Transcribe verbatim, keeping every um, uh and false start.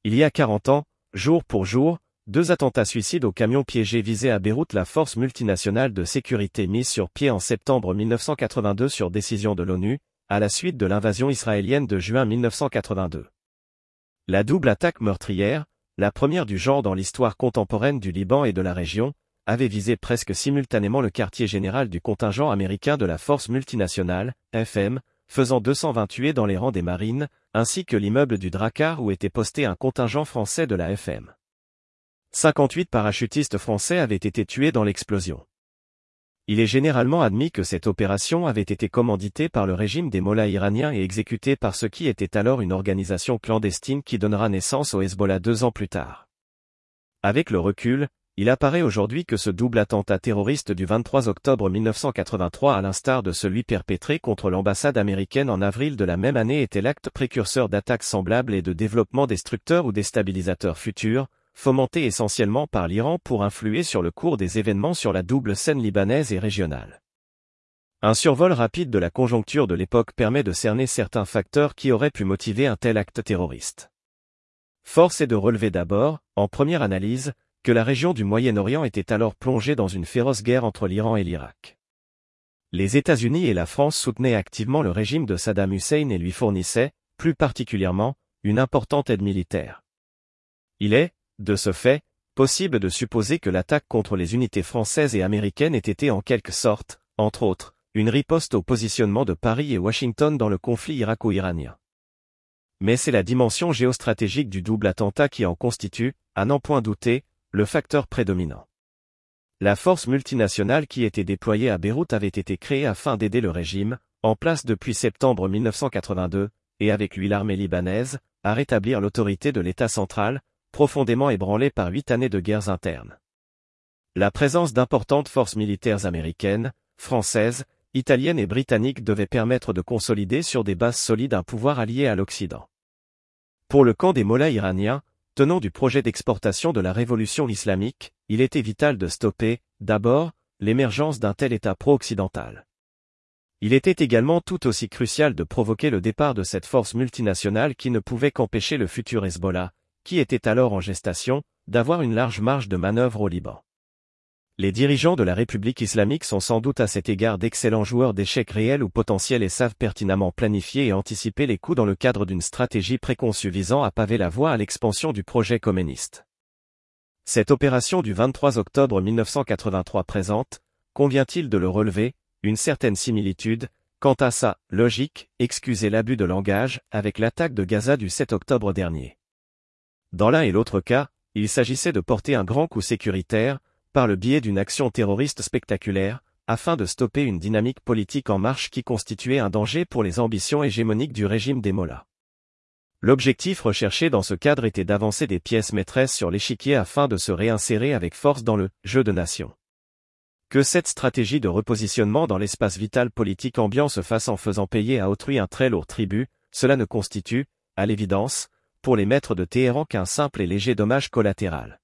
Il y a quarante ans, jour pour jour, deux attentats suicides au camion piégé visaient à Beyrouth la force multinationale de sécurité mise sur pied en septembre mille neuf cent quatre-vingt-deux sur décision de l'ONU, à la suite de l'invasion israélienne de juin mille neuf cent quatre-vingt-deux. La double attaque meurtrière, la première du genre dans l'histoire contemporaine du Liban et de la région, avait visé presque simultanément le quartier général du contingent américain de la force multinationale, F M, faisant deux cent vingt tués dans les rangs des marines, ainsi que l'immeuble du Drakkar où était posté un contingent français de la F M. cinquante-huit parachutistes français avaient été tués dans l'explosion. Il est généralement admis que cette opération avait été commanditée par le régime des mollahs iraniens et exécutée par ce qui était alors une organisation clandestine qui donnera naissance au Hezbollah deux ans plus tard. Avec le recul, il apparaît aujourd'hui que ce double attentat terroriste du vingt-trois octobre mille neuf cent quatre-vingt-trois à l'instar de celui perpétré contre l'ambassade américaine en avril de la même année était l'acte précurseur d'attaques semblables et de développement destructeurs ou déstabilisateurs futurs, fomentés essentiellement par l'Iran pour influer sur le cours des événements sur la double scène libanaise et régionale. Un survol rapide de la conjoncture de l'époque permet de cerner certains facteurs qui auraient pu motiver un tel acte terroriste. Force est de relever d'abord, en première analyse, que la région du Moyen-Orient était alors plongée dans une féroce guerre entre l'Iran et l'Irak. Les États-Unis et la France soutenaient activement le régime de Saddam Hussein et lui fournissaient, plus particulièrement, une importante aide militaire. Il est, de ce fait, possible de supposer que l'attaque contre les unités françaises et américaines ait été en quelque sorte, entre autres, une riposte au positionnement de Paris et Washington dans le conflit irako-iranien. Mais c'est la dimension géostratégique du double attentat qui en constitue, à n'en point douter, le facteur prédominant. La force multinationale qui était déployée à Beyrouth avait été créée afin d'aider le régime, en place depuis septembre mille neuf cent quatre-vingt-deux, et avec lui l'armée libanaise, à rétablir l'autorité de l'État central, profondément ébranlé par huit années de guerres internes. La présence d'importantes forces militaires américaines, françaises, italiennes et britanniques devait permettre de consolider sur des bases solides un pouvoir allié à l'Occident. Pour le camp des mollahs iraniens, tenant du projet d'exportation de la révolution islamique, il était vital de stopper, d'abord, l'émergence d'un tel État pro-occidental. Il était également tout aussi crucial de provoquer le départ de cette force multinationale qui ne pouvait qu'empêcher le futur Hezbollah, qui était alors en gestation, d'avoir une large marge de manœuvre au Liban. Les dirigeants de la République islamique sont sans doute à cet égard d'excellents joueurs d'échecs réels ou potentiels et savent pertinemment planifier et anticiper les coups dans le cadre d'une stratégie préconçue visant à paver la voie à l'expansion du projet communiste. Cette opération du vingt-trois octobre mille neuf cent quatre-vingt-trois présente, convient-il de le relever, une certaine similitude, quant à sa logique, excusez l'abus de langage, avec l'attaque de Gaza du sept octobre dernier. Dans l'un et l'autre cas, il s'agissait de porter un grand coup sécuritaire, par le biais d'une action terroriste spectaculaire, afin de stopper une dynamique politique en marche qui constituait un danger pour les ambitions hégémoniques du régime des mollahs. L'objectif recherché dans ce cadre était d'avancer des pièces maîtresses sur l'échiquier afin de se réinsérer avec force dans le « jeu de nation ». Que cette stratégie de repositionnement dans l'espace vital politique ambiant se fasse en faisant payer à autrui un très lourd tribut, cela ne constitue, à l'évidence, pour les maîtres de Téhéran qu'un simple et léger dommage collatéral.